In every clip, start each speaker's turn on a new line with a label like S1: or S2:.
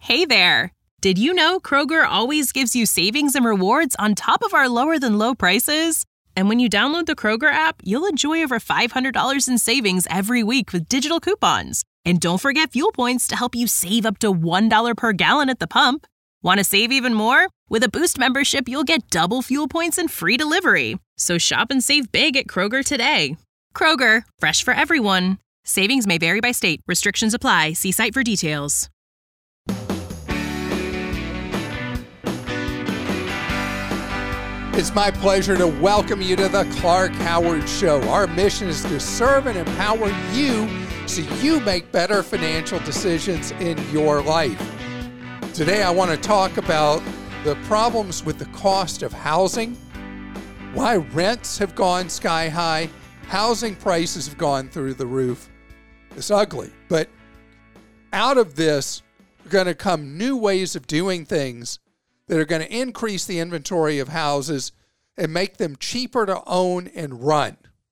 S1: Hey there! Did you know Kroger always gives you savings and rewards on top of our lower-than-low prices? And when you download the Kroger app, you'll enjoy over $500 in savings every week with digital coupons. And don't forget fuel points to help you save up to $1 per gallon at the pump. Want to save even more? With a Boost membership, you'll get double fuel points and free delivery. So shop and save big at Kroger today. Kroger, fresh for everyone. Savings may vary by state. Restrictions apply. See site for details.
S2: It's my pleasure to welcome you to the Clark Howard Show. Our mission is to serve and empower you so you make better financial decisions in your life. Today, I want to talk about the problems with the cost of housing, why rents have gone sky high, housing prices have gone through the roof. It's ugly, but out of this are going to come new ways of doing things that are going to increase the inventory of houses and make them cheaper to own and run.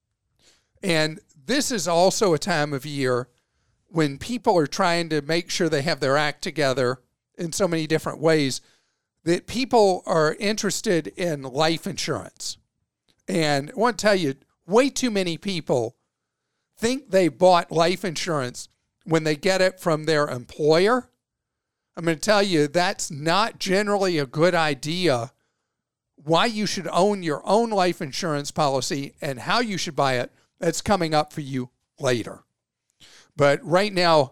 S2: And this is also a time of year when people are trying to make sure they have their act together in so many different ways that people are interested in life insurance. And I want to tell you, way too many people think they bought life insurance when they get it from their employer. I'm going to tell you that's not generally a good idea. Why you should own your own life insurance policy and how you should buy it, that's coming up for you later. But right now,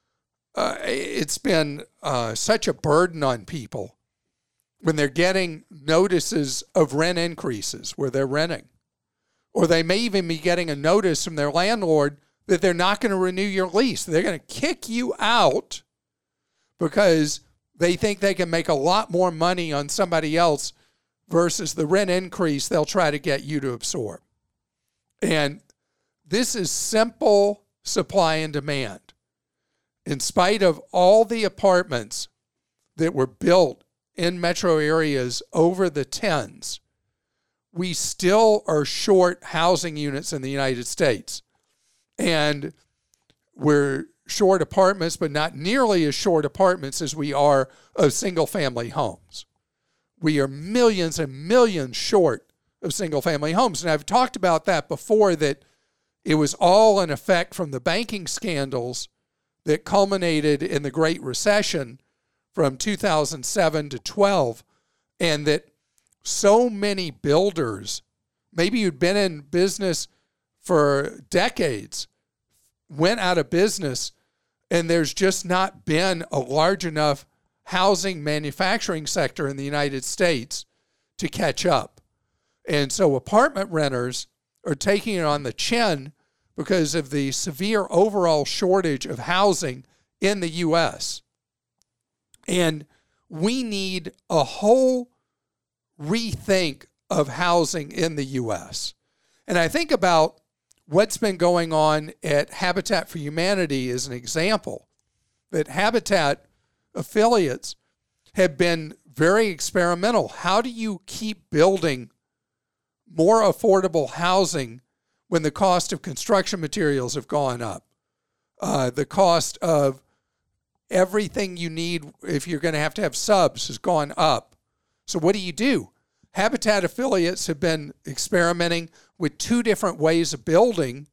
S2: it's been such a burden on people when they're getting notices of rent increases where they're renting. Or they may even be getting a notice from their landlord that they're not going to renew your lease. They're going to kick you out because they think they can make a lot more money on somebody else versus the rent increase they'll try to get you to absorb. And this is simple supply and demand. In spite of all the apartments that were built in metro areas over the tens, we still are short housing units in the United States. And we're short apartments, but not nearly as short apartments as we are of single-family homes. We are millions and millions short of single-family homes. And I've talked about that before, that it was all an effect from the banking scandals that culminated in the Great Recession from 2007 to 12, and that so many builders, maybe you'd been in business for decades, went out of business, and there's just not been a large enough housing manufacturing sector in the United States to catch up. And so apartment renters are taking it on the chin because of the severe overall shortage of housing in the U.S. And we need a whole rethink of housing in the U.S. And I think about what's been going on at Habitat for Humanity as an example, that Habitat affiliates have been very experimental. How do you keep building more affordable housing when the cost of construction materials have gone up? The cost of everything you need if you're going to have subs has gone up. So what do? Habitat affiliates have been experimenting with two different ways of building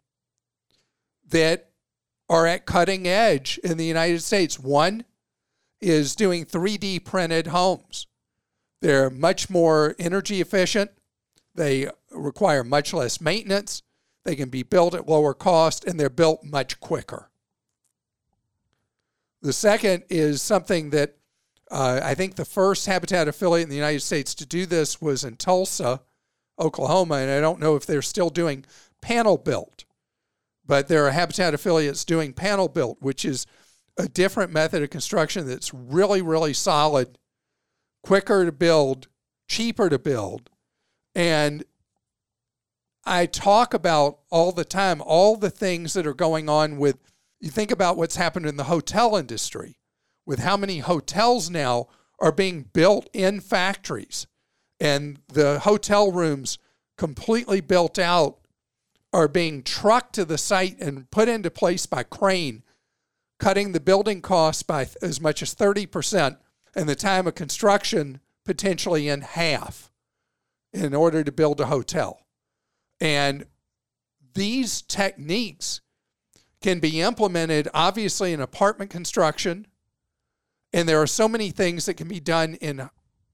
S2: that are at cutting edge in the United States. One is doing 3D printed homes. They're much more energy efficient. They require much less maintenance. They can be built at lower cost, and they're built much quicker. The second is something that I think the first Habitat affiliate in the United States to do this was in Tulsa, Oklahoma, and I don't know if they're still doing panel built, but there are Habitat affiliates doing panel built, which is a different method of construction that's really, really solid, quicker to build, cheaper to build. And I talk about all the time, all the things that are going on with, you think about what's happened in the hotel industry, with how many hotels now are being built in factories, and the hotel rooms completely built out are being trucked to the site and put into place by crane cutting the building costs by as much as 30% and the time of construction potentially in half in order to build a hotel. And these techniques can be implemented, obviously, in apartment construction. And there are so many things that can be done in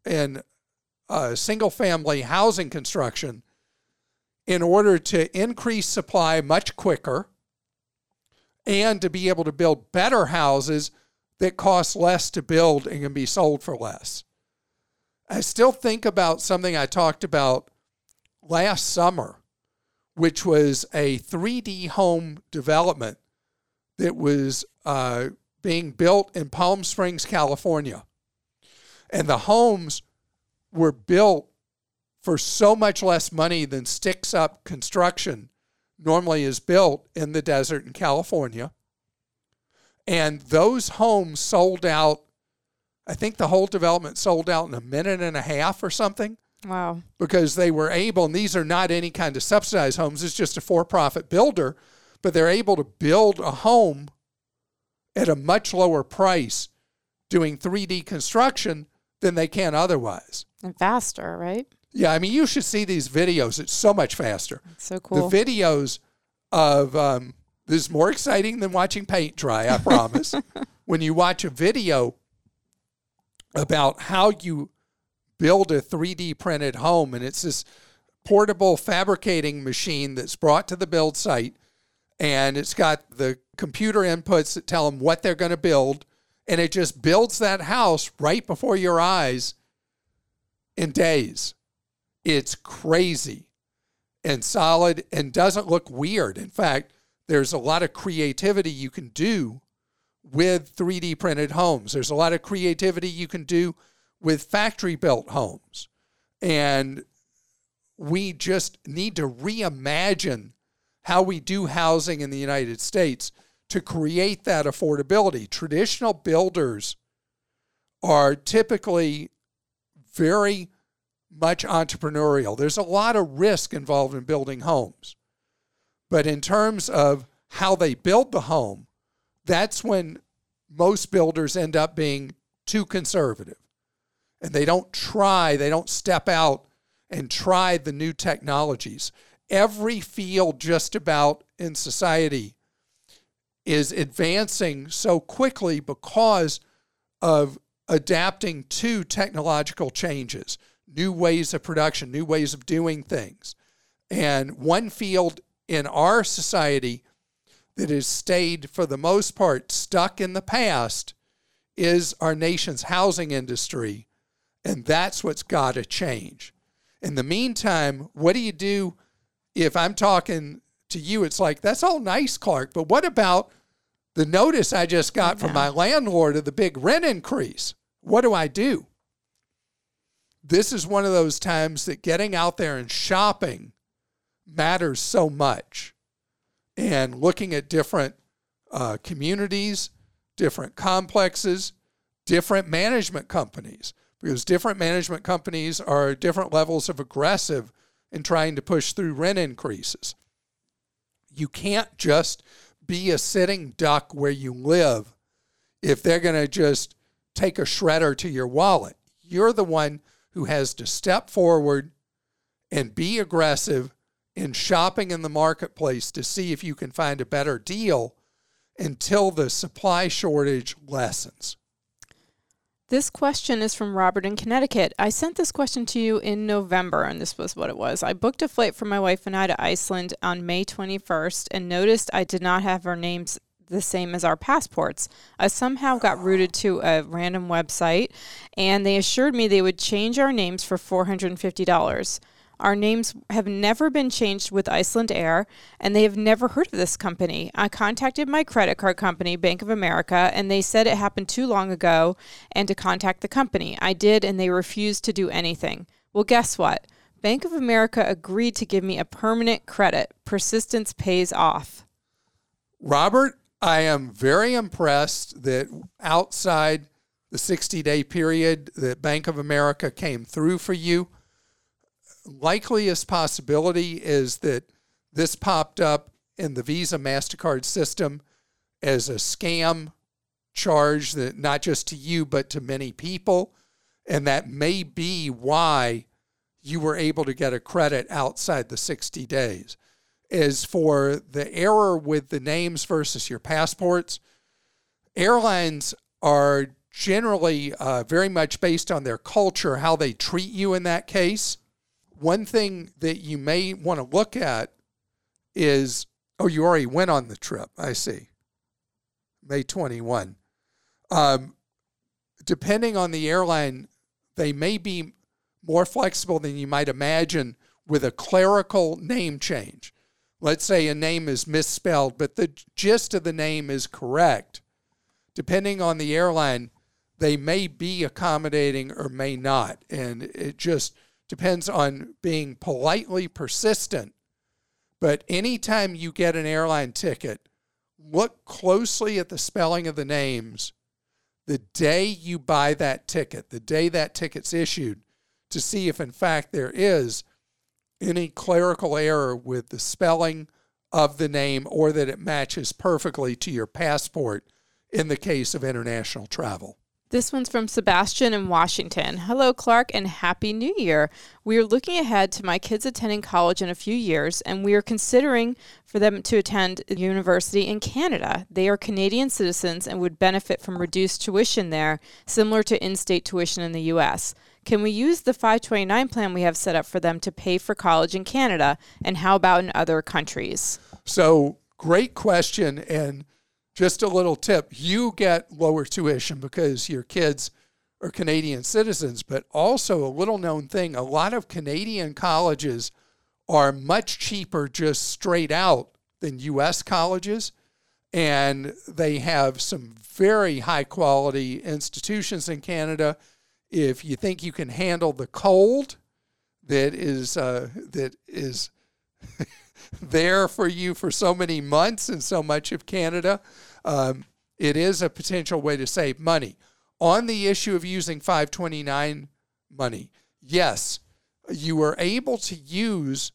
S2: single-family housing construction in order to increase supply much quicker and to be able to build better houses that cost less to build and can be sold for less. I still think about something I talked about last summer, which was a 3D home development that was being built in Palm Springs, California. And the homes were built for so much less money than sticks-up construction normally is built in the desert in California. And those homes sold out, I think the whole development sold out in a minute and a half or something.
S3: Wow.
S2: Because they were able, and these are not any kind of subsidized homes, it's just a for-profit builder, but they're able to build a home at a much lower price doing 3D construction than they can otherwise.
S3: And faster, right?
S2: Yeah, I mean, you should see these videos. It's so much faster.
S3: It's so cool.
S2: The videos of, this is more exciting than watching paint dry, I promise. When you watch a video about how you build a 3D printed home, and it's this portable fabricating machine that's brought to the build site, and it's got the computer inputs that tell them what they're going to build, and it just builds that house right before your eyes in days. It's crazy and solid and doesn't look weird. In fact, there's a lot of creativity you can do with 3D printed homes. There's a lot of creativity you can do with factory-built homes. And we just need to reimagine how we do housing in the United States to create that affordability. Traditional builders are typically very much entrepreneurial. There's a lot of risk involved in building homes. But in terms of how they build the home, that's when most builders end up being too conservative. And they don't step out and try the new technologies. Every field just about in society is advancing so quickly because of adapting to technological changes, new ways of production, new ways of doing things. And one field in our society that has stayed, for the most part, stuck in the past is our nation's housing industry. And that's what's got to change. In the meantime, what do you do if I'm talking to you? It's like, that's all nice, Clark, but what about the notice I just got from my landlord of the big rent increase? What do I do? This is one of those times that getting out there and shopping matters so much. And looking at different communities, different complexes, different management companies, because different management companies are different levels of aggressive in trying to push through rent increases. You can't just be a sitting duck where you live if they're going to just take a shredder to your wallet. You're the one who has to step forward and be aggressive in shopping in the marketplace to see if you can find a better deal until the supply shortage lessens.
S3: This question is from Robert in Connecticut. I sent this question to you in November, and this was what it was. I booked a flight for my wife and I to Iceland on May 21st and noticed I did not have our names the same as our passports. I somehow got routed to a random website, and they assured me they would change our names for $450. Our names have never been changed with Iceland Air, and they have never heard of this company. I contacted my credit card company, Bank of America, and they said it happened too long ago and to contact the company. I did, and they refused to do anything. Well, guess what? Bank of America agreed to give me a permanent credit. Persistence pays off.
S2: Robert, I am very impressed that outside the 60-day period that Bank of America came through for you. Likeliest possibility is that this popped up in the Visa MasterCard system as a scam charge, that not just to you, but to many people. And that may be why you were able to get a credit outside the 60 days. As for the error with the names versus your passports, airlines are generally very much based on their culture, how they treat you in that case. One thing that you may want to look at is, oh, you already went on the trip. I see. May 21. Depending on the airline, they may be more flexible than you might imagine with a clerical name change. Let's say a name is misspelled, but the gist of the name is correct. Depending on the airline, they may be accommodating or may not. And it just depends on being politely persistent. But anytime you get an airline ticket, look closely at the spelling of the names the day you buy that ticket, the day that ticket's issued, to see if in fact there is any clerical error with the spelling of the name or that it matches perfectly to your passport in the case of international travel.
S3: This one's from Sebastian in Washington. Hello, Clark, and Happy New Year. We are looking ahead to my kids attending college in a few years, and we are considering for them to attend a university in Canada. They are Canadian citizens and would benefit from reduced tuition there, similar to in-state tuition in the U.S. Can we use the 529 plan we have set up for them to pay for college in Canada, and how about in other countries?
S2: So, great question, and just a little tip. You get lower tuition because your kids are Canadian citizens, but also a little known thing, a lot of Canadian colleges are much cheaper just straight out than U.S. colleges, and they have some very high quality institutions in Canada. If you think you can handle the cold that is there for you for so many months in so much of Canada, it is a potential way to save money. On the issue of using 529 money, yes, you were able to use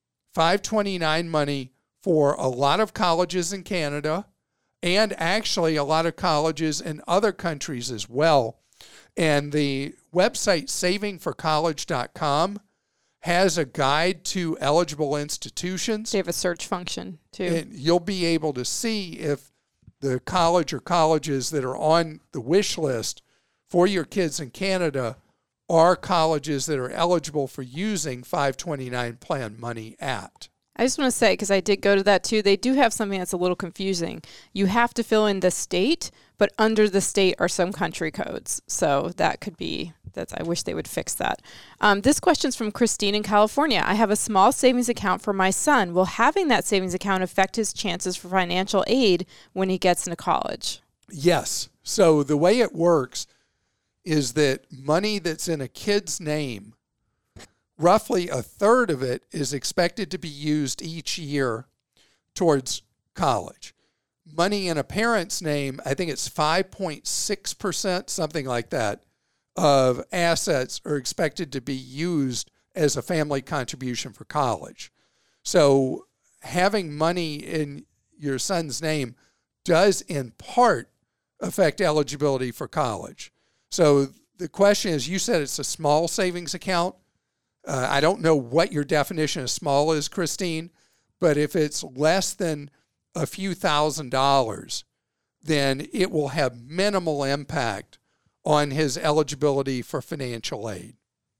S2: 529 money for a lot of colleges in Canada and actually a lot of colleges in other countries as well. And the website savingforcollege.com has a guide to eligible institutions.
S3: They have a search function too.
S2: And you'll be able to see if the college or colleges that are on the wish list for your kids in Canada are colleges that are eligible for using 529 plan money at.
S3: I just want to say, because I did go to that too, they do have something that's a little confusing. You have to fill in the state, but under the state are some country codes. So that could be, I wish they would fix that. This question's from Christine in California. I have a small savings account for my son. Will having that savings account affect his chances for financial aid when he gets into college?
S2: Yes. So the way it works is that money that's in a kid's name, roughly a third of it is expected to be used each year towards college. Money in a parent's name, I think it's 5.6%, something like that, of assets are expected to be used as a family contribution for college. So having money in your son's name does in part affect eligibility for college. So the question is, you said it's a small savings account. I don't know what your definition of small is, Christine, but if it's less than a few $1,000s, then it will have minimal impact on his eligibility for financial aid.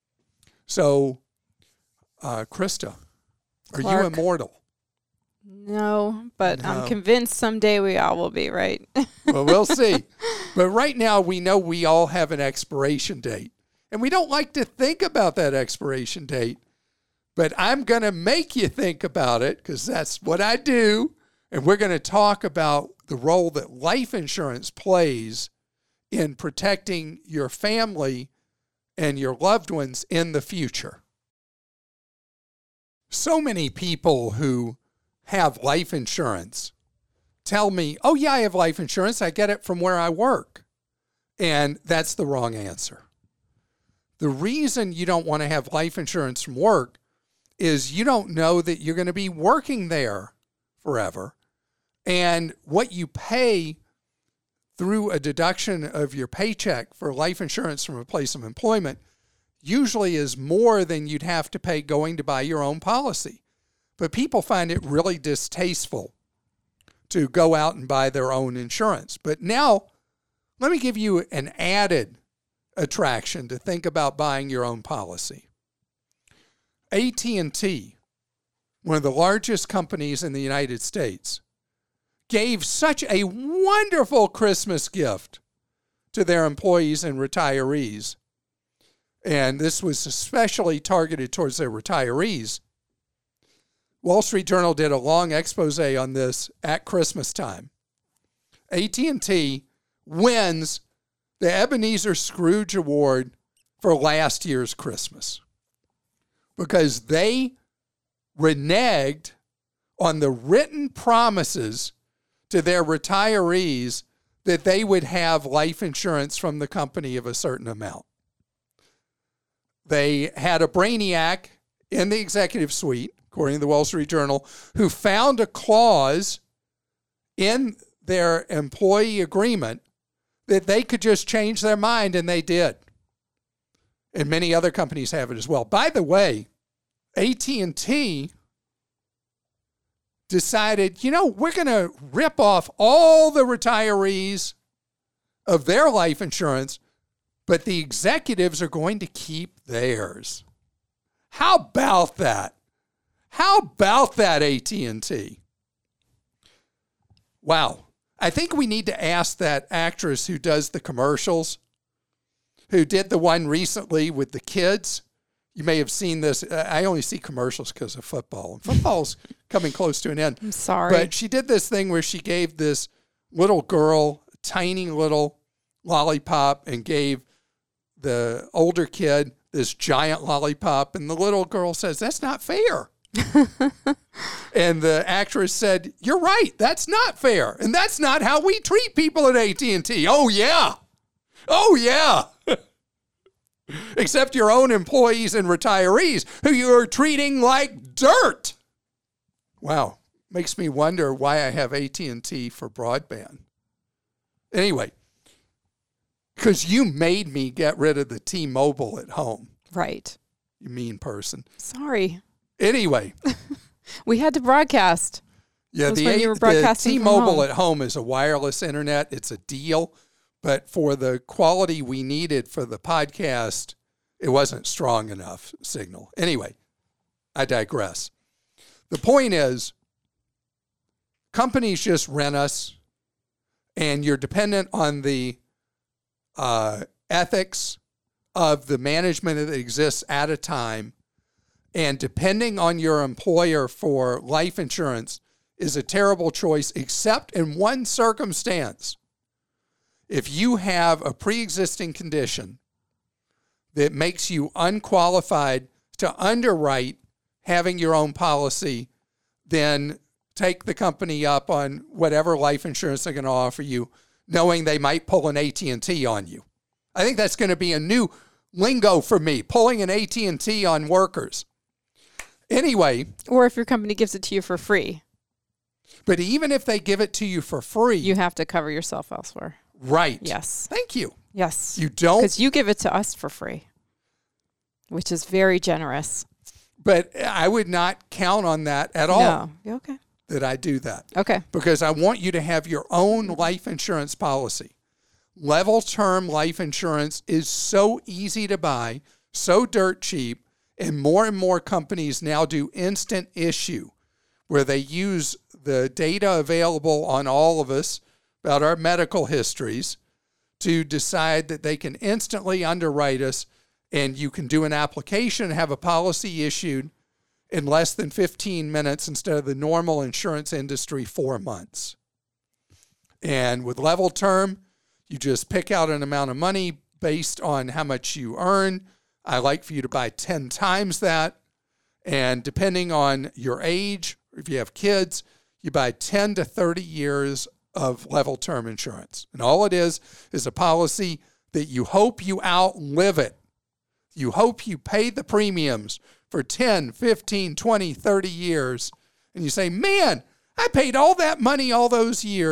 S2: So, Krista, are
S3: Clark.
S2: you immortal?
S3: No, but
S2: No.
S3: I'm convinced someday we all will be, right?
S2: Well, we'll see. But right now, we know we all have an expiration date. And we don't like to think about that expiration date. But I'm going to make you think about it because that's what I do. And we're going to talk about the role that life insurance plays in protecting your family and your loved ones in the future. So many people who have life insurance tell me, oh yeah, I have life insurance. I get it from where I work. And that's the wrong answer. The reason you don't want to have life insurance from work is you don't know that you're going to be working there forever. And what you pay through a deduction of your paycheck for life insurance from a place of employment usually is more than you'd have to pay going to buy your own policy. But people find it really distasteful to go out and buy their own insurance. But now, let me give you an added attraction to think about buying your own policy. AT&T, one of the largest companies in the United States, gave such a wonderful Christmas gift to their employees and retirees. And this was especially targeted towards their retirees. Wall Street Journal did a long expose on this at Christmas time. AT&T wins the Ebenezer Scrooge Award for last year's Christmas because they reneged on the written promises to their retirees that they would have life insurance from the company of a certain amount. They had a brainiac in the executive suite, according to the Wall Street Journal, who found a clause in their employee agreement that they could just change their mind, and they did. And many other companies have it as well. By the way, AT&T decided, we're going to rip off all the retirees of their life insurance, but the executives are going to keep theirs. How about that? How about that, AT&T? Wow. I think we need to ask that actress who does the commercials, who did the one recently with the kids. You may have seen this. I only see commercials because of football. And football's coming close to an end.
S3: I'm sorry.
S2: But she did this thing where she gave this little girl a tiny little lollipop and gave the older kid this giant lollipop. And the little girl says, "That's not fair." And the actress said, "You're right. That's not fair. And that's not how we treat people at AT&T. Oh, yeah. Oh, yeah. Except your own employees and retirees who you are treating like dirt." Wow. Makes me wonder why I have AT&T for broadband. Anyway, because you made me get rid of the T-Mobile at home.
S3: Right.
S2: You mean person.
S3: Sorry.
S2: Anyway.
S3: We had to broadcast.
S2: Yeah, the T-Mobile at home is a wireless internet. It's a deal. But for the quality we needed for the podcast, it wasn't strong enough signal. Anyway, I digress. The point is, companies just rent us, and you're dependent on the ethics of the management that exists at a time. And depending on your employer for life insurance is a terrible choice, except in one circumstance. If you have a pre-existing condition that makes you unqualified to underwrite having your own policy, then take the company up on whatever life insurance they're going to offer you, knowing they might pull an AT&T on you. I think that's going to be a new lingo for me, pulling an AT&T on workers. Anyway.
S3: Or if your company gives it to you for free.
S2: But even if they give it to you for free,
S3: you have to cover yourself elsewhere.
S2: Right.
S3: Yes.
S2: Thank you.
S3: Yes.
S2: You don't?
S3: Because you give it to us for free, which is very generous.
S2: But I would not count on that at all.
S3: No. Okay.
S2: That I do that.
S3: Okay.
S2: Because I want you to have your own life insurance policy. Level term life insurance is so easy to buy, so dirt cheap, and more companies now do instant issue, where they use the data available on all of us about our medical histories to decide that they can instantly underwrite us, and you can do an application and have a policy issued in less than 15 minutes instead of the normal insurance industry 4 months. And with level term, you just pick out an amount of money based on how much you earn. I like for you to buy 10 times that. And depending on your age, or if you have kids, you buy 10 to 30 years of level term insurance. And all it is a policy that you hope you outlive it. You hope you pay the premiums for 10, 15, 20, 30 years. And you say, man, I paid all that money all those years,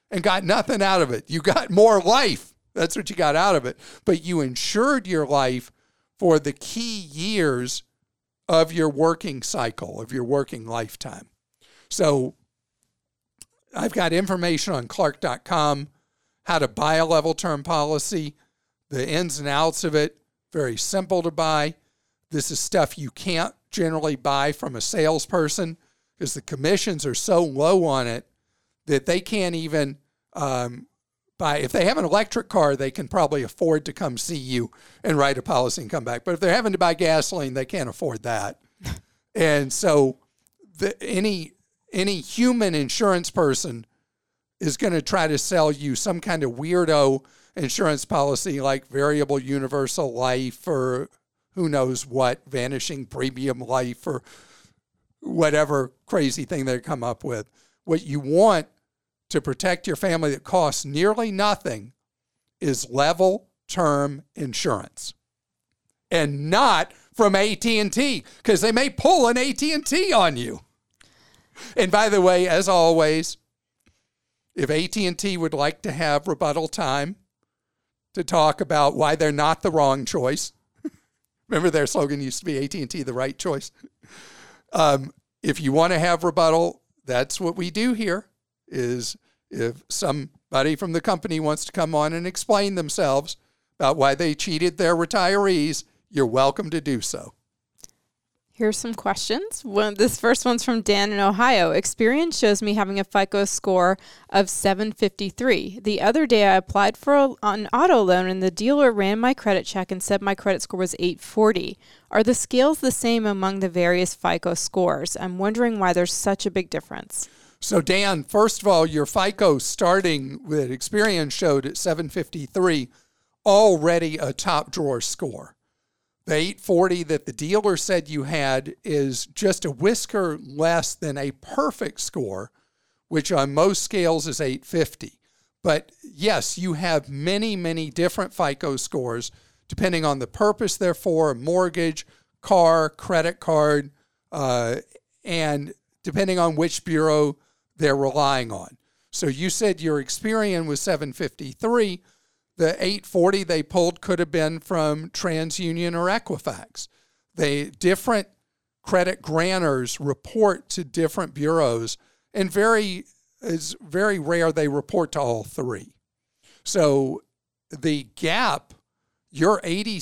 S2: and got nothing out of it. You got more life. That's what you got out of it. But you insured your life for the key years of your working cycle, of your working lifetime. So I've got information on Clark.com, how to buy a level term policy, the ins and outs of it, very simple to buy. This is stuff you can't generally buy from a salesperson because the commissions are so low on it that they can't even buy. If they have an electric car, they can probably afford to come see you and write a policy and come back. But if they're having to buy gasoline, they can't afford that. And so any human insurance person is going to try to sell you some kind of weirdo insurance policy like variable universal life or who knows what, vanishing premium life or whatever crazy thing they come up with. What you want to protect your family that costs nearly nothing is level term insurance. And not from AT&T, because they may pull an AT&T on you. And by the way, as always, if AT&T would like to have rebuttal time to talk about why they're not the wrong choice, remember their slogan used to be AT&T, the right choice. If you want to have rebuttal, that's what we do here, is if somebody from the company wants to come on and explain themselves about why they cheated their retirees, you're welcome to do so.
S3: Here's some questions. This first one's from Dan in Ohio. Experience shows me having a FICO score of 753. The other day I applied for an auto loan and the dealer ran my credit check and said my credit score was 840. Are the scales the same among the various FICO scores? I'm wondering why there's such a big difference.
S2: So Dan, first of all, your FICO starting with Experian showed at 753, already a top drawer score. The 840 that the dealer said you had is just a whisker less than a perfect score, which on most scales is 850. But yes, you have many, many different FICO scores depending on the purpose they're for, mortgage, car, credit card, and depending on which bureau they're relying on. So you said your Experian was 753. The 840 they pulled could have been from TransUnion or Equifax. Different credit grantors report to different bureaus, and it's very rare they report to all three. So the gap, your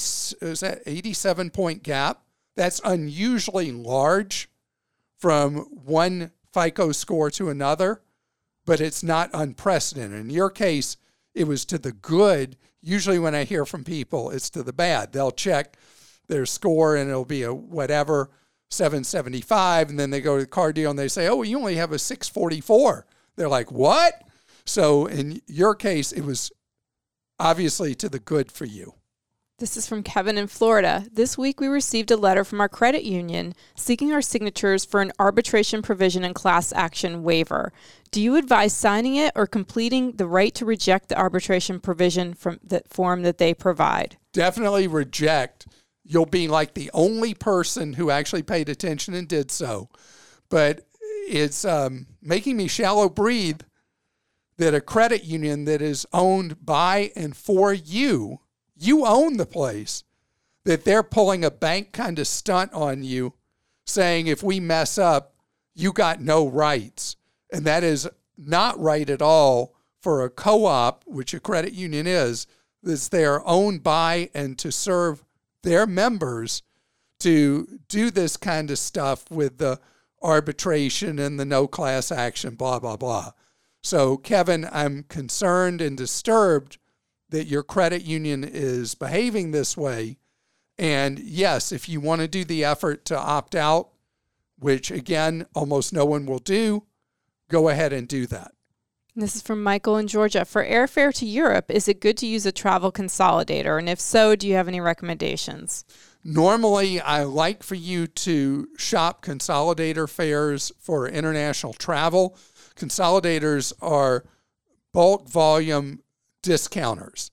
S2: 87-point gap, that's unusually large from one FICO score to another, but it's not unprecedented. In your case, it was to the good. Usually when I hear from people, it's to the bad. They'll check their score and it'll be a whatever, 775, and then they go to the car deal and they say, oh, you only have a 644. They're like, what? So in your case, it was obviously to the good for you.
S3: This is from Kevin in Florida. This week we received a letter from our credit union seeking our signatures for an arbitration provision and class action waiver. Do you advise signing it or completing the right to reject the arbitration provision from the form that they provide?
S2: Definitely reject. You'll be like the only person who actually paid attention and did so. But it's making me shallow breathe that a credit union that is owned by and for you own the place, that they're pulling a bank kind of stunt on you, saying if we mess up, you got no rights. And that is not right at all for a co-op, which a credit union is they are owned by and to serve their members to do this kind of stuff with the arbitration and the no class action, blah, blah, blah. So, Kevin, I'm concerned and disturbed that your credit union is behaving this way. And yes, if you want to do the effort to opt out, which again, almost no one will do, go ahead and do that.
S3: This is from Michael in Georgia. For airfare to Europe, is it good to use a travel consolidator? And if so, do you have any recommendations?
S2: Normally, I like for you to shop consolidator fares for international travel. Consolidators are bulk volume discounters.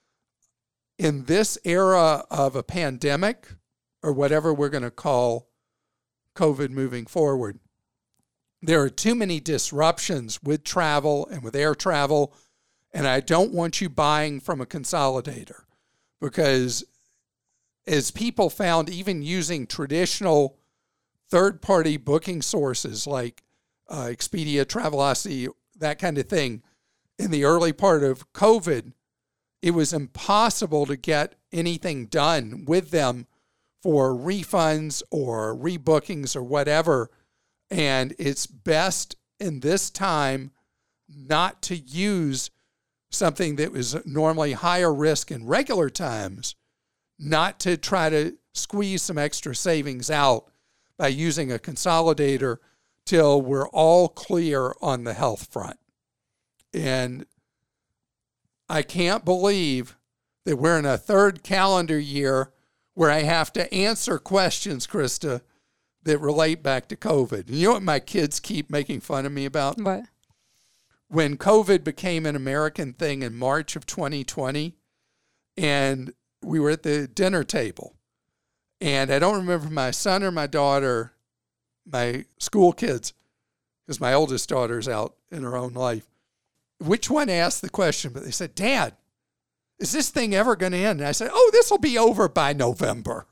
S2: In this era of a pandemic, or whatever we're going to call COVID moving forward, There are too many disruptions with travel and with air travel, and I don't want you buying from a consolidator because as people found, even using traditional third-party booking sources like Expedia, Travelocity, that kind of thing, in the early part of COVID, it was impossible to get anything done with them for refunds or rebookings or whatever. And it's best in this time not to use something that was normally higher risk in regular times, not to try to squeeze some extra savings out by using a consolidator till we're all clear on the health front. And I can't believe that we're in a third calendar year where I have to answer questions, Krista, that relate back to COVID. And you know what my kids keep making fun of me about?
S3: What?
S2: When COVID became an American thing in March of 2020, and we were at the dinner table, and I don't remember my son or my daughter, my school kids, because my oldest daughter's out in her own life, which one asked the question, but they said, Dad, is this thing ever going to end? And I said, oh, this will be over by November.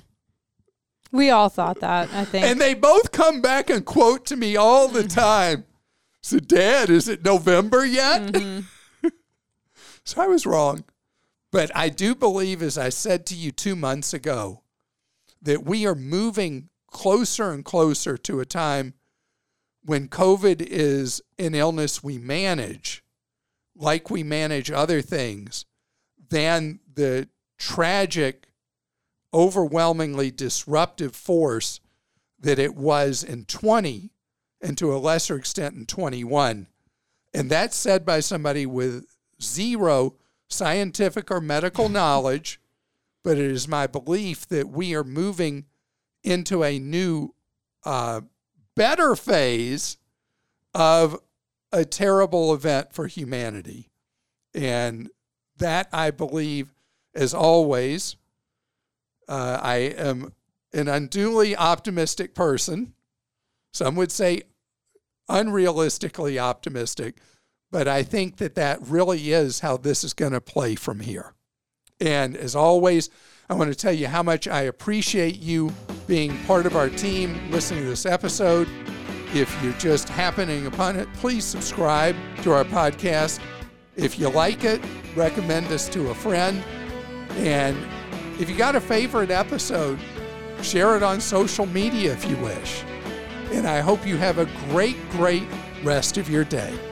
S3: We all thought that, I think.
S2: And they both come back and quote to me all the time. So, Dad, is it November yet? Mm-hmm. So I was wrong. But I do believe, as I said to you 2 months ago, that we are moving closer and closer to a time when COVID is an illness we manage, like we manage other things, than the tragic, overwhelmingly disruptive force that it was in 20 and to a lesser extent in 21. And that's said by somebody with zero scientific or medical knowledge, but it is my belief that we are moving into a new, better phase of a terrible event for humanity. And that, I believe, as always, I am an unduly optimistic person. Some would say unrealistically optimistic, but I think that that really is how this is going to play from here. And as always, I want to tell you how much I appreciate you being part of our team, listening to this episode. If you're just happening upon it, please subscribe to our podcast. If you like it, recommend us to a friend. And if you got a favorite episode, share it on social media if you wish. And I hope you have a great, great rest of your day.